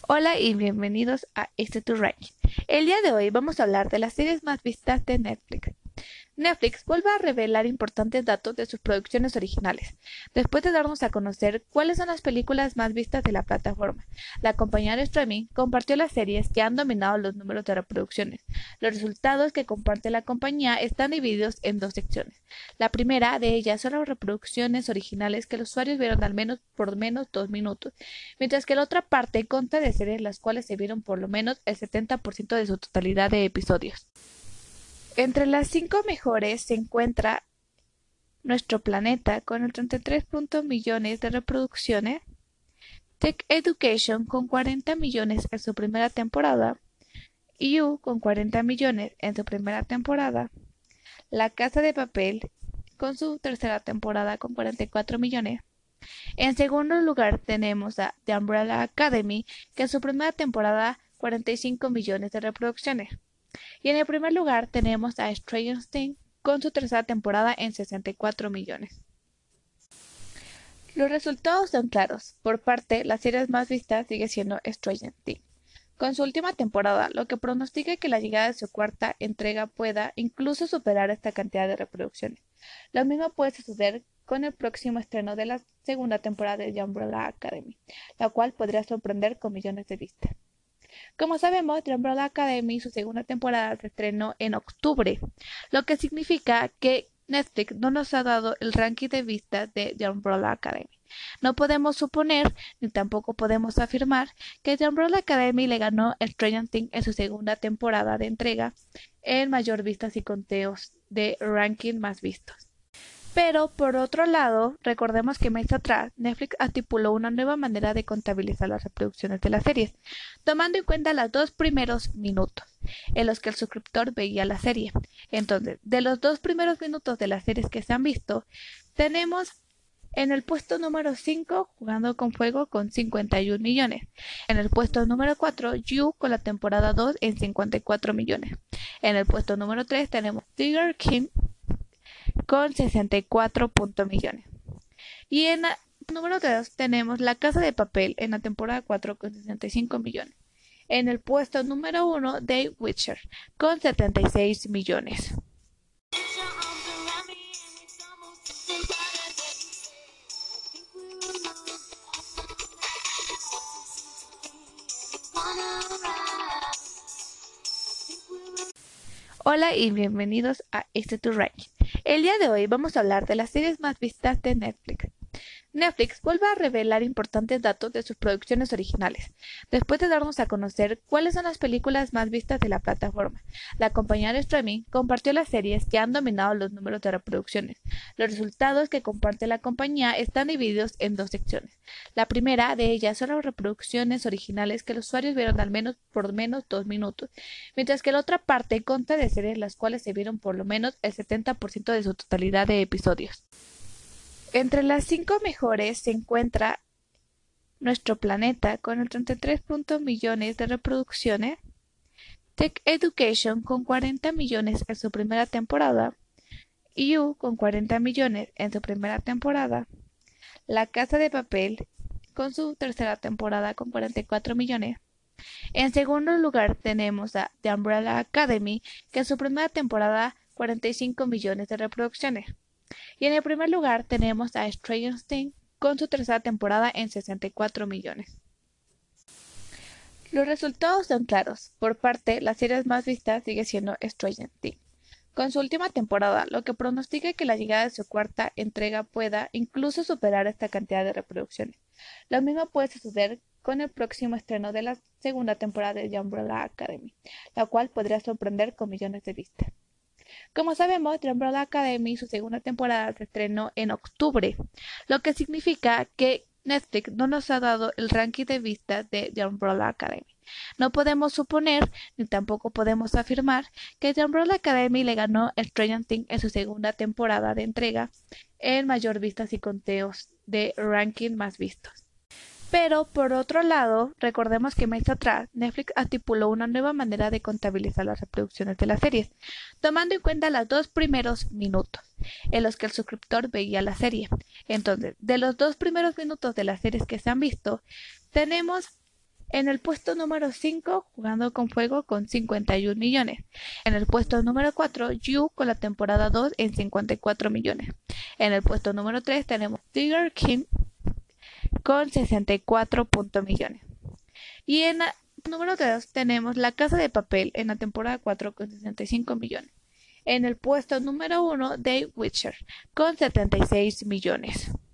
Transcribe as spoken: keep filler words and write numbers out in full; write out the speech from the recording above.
Hola y bienvenidos a Este Tu Ranking. El día de hoy vamos a hablar de las series más vistas de Netflix. Netflix vuelve a revelar importantes datos de sus producciones originales, después de darnos a conocer cuáles son las películas más vistas de la plataforma. La compañía de streaming compartió las series que han dominado los números de reproducciones. Los resultados que comparte la compañía están divididos en dos secciones. La primera de ellas son las reproducciones originales que los usuarios vieron al menos por menos dos minutos, mientras que la otra parte consta de series las cuales se vieron por lo menos el setenta por ciento de su totalidad de episodios. Entre las cinco mejores se encuentra Nuestro Planeta con el treinta y tres punto millones de reproducciones, Tech Education con cuarenta millones en su primera temporada, You con cuarenta millones en su primera temporada, La Casa de Papel con su tercera temporada con cuarenta y cuatro millones. En segundo lugar tenemos a The Umbrella Academy, que en su primera temporada cuarenta y cinco millones de reproducciones. Y en el primer lugar tenemos a Stranger Things con su tercera temporada en sesenta y cuatro millones. Los resultados son claros. Por parte, la serie más vista sigue siendo Stranger Things, con su última temporada, lo que pronostica que la llegada de su cuarta entrega pueda incluso superar esta cantidad de reproducciones. Lo mismo puede suceder con el próximo estreno de la segunda temporada de The Umbrella Academy, la cual podría sorprender con millones de vistas. Como sabemos, The Umbrella Academy, su segunda temporada, se estrenó en octubre, lo que significa que Netflix no nos ha dado el ranking de vistas de The Umbrella Academy. No podemos suponer, ni tampoco podemos afirmar, que The Umbrella Academy le ganó a Stranger Things en su segunda temporada de entrega en mayor vistas y conteos de ranking más vistos. Pero, por otro lado, recordemos que meses atrás Netflix estipuló una nueva manera de contabilizar las reproducciones de las series, tomando en cuenta los dos primeros minutos en los que el suscriptor veía la serie. Entonces, de los dos primeros minutos de las series que se han visto, tenemos en el puesto número cinco, Jugando con Fuego, con cincuenta y un millones. En el puesto número cuatro, You, con la temporada dos, en cincuenta y cuatro millones. En el puesto número tres tenemos Tiger King con sesenta y cuatro millones. Y en el número tres tenemos La Casa de Papel en la temporada cuatro con sesenta y cinco millones. En el puesto número uno, The Witcher con setenta y seis millones. Hola y bienvenidos a Este Tu Ranking. El día de hoy vamos a hablar de las series más vistas de Netflix. Netflix vuelve a revelar importantes datos de sus producciones originales, después de darnos a conocer cuáles son las películas más vistas de la plataforma. La compañía de streaming compartió las series que han dominado los números de reproducciones. Los resultados que comparte la compañía están divididos en dos secciones. La primera de ellas son las reproducciones originales que los usuarios vieron al menos por menos dos minutos, mientras que la otra parte consta de series las cuales se vieron por lo menos el setenta por ciento de su totalidad de episodios. Entre las cinco mejores se encuentra Nuestro Planeta con el treinta y tres punto millones de reproducciones, Tech Education con cuarenta millones en su primera temporada, You con cuarenta millones en su primera temporada, La Casa de Papel con su tercera temporada con cuarenta y cuatro millones. En segundo lugar tenemos a The Umbrella Academy, que en su primera temporada cuarenta y cinco millones de reproducciones. Y en el primer lugar tenemos a Stranger Things con su tercera temporada en sesenta y cuatro millones. Los resultados son claros. Por parte, la serie más vista sigue siendo Stranger Things, con su última temporada, lo que pronostica que la llegada de su cuarta entrega pueda incluso superar esta cantidad de reproducciones. Lo mismo puede suceder con el próximo estreno de la segunda temporada de The Umbrella Academy, la cual podría sorprender con millones de vistas. Como sabemos, The Umbrella Academy, su segunda temporada, se estrenó en octubre, lo que significa que Netflix no nos ha dado el ranking de vistas de The Umbrella Academy. No podemos suponer, ni tampoco podemos afirmar, que The Umbrella Academy le ganó a Stranger Things en su segunda temporada de entrega en mayor vistas y conteos de ranking más vistos. Pero, por otro lado, recordemos que meses atrás Netflix estipuló una nueva manera de contabilizar las reproducciones de las series, tomando en cuenta los dos primeros minutos en los que el suscriptor veía la serie. Entonces, de los dos primeros minutos de las series que se han visto, tenemos En el puesto número cinco, Jugando con Fuego con cincuenta y un millones. En el puesto número cuatro, You con la temporada dos en cincuenta y cuatro millones. En el puesto número tres tenemos Tiger King con sesenta y cuatro millones. Y en el número dos tenemos La Casa de Papel en la temporada cuatro con sesenta y cinco millones. En el puesto número uno, The Witcher con setenta y seis millones.